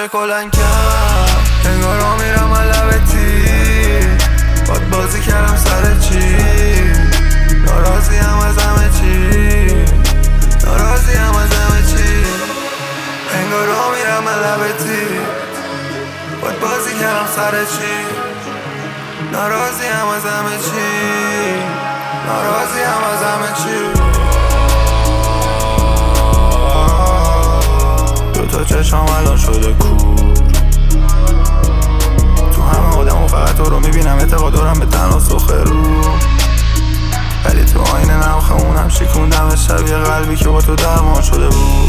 میشه کلنگ کرد. انگارا میرم من لب تیر، باد بازی کردم سر چی. ناراضیم از همه چی، ناراضیم از همه چی. انگارا میرم من لب تیر، باد بازی کردم سر چی. ناراضیم از همه چی، ناراضیم از همه چی. دوتا چشم الان شده کور، تو همه آدم و فقط تو رو میبینم. اعتقاد دارم به تناسخ رو، ولی تو آینه نمخمونم شکوندم شبیه قلبی که با تو درمان شده بود.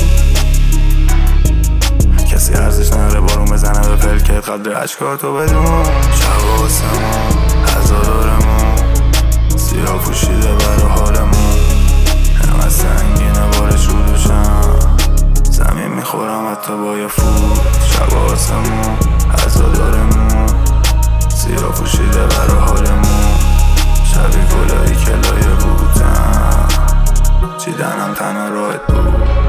کسی ارزش نداره بارون بزنه به پلکت قدر عشقاتو بدون. شب آسمون عزادارمون سیاه پوشیده برا حالمون، همه سنگینه بارش رو دوشم، زمین میخورم حتی با یه فوت. شب آسمون عزادارمون سیاه پوشیده برا حالمون، شبیه گلایی که لایه بودم چیدنم تنها راحت بود.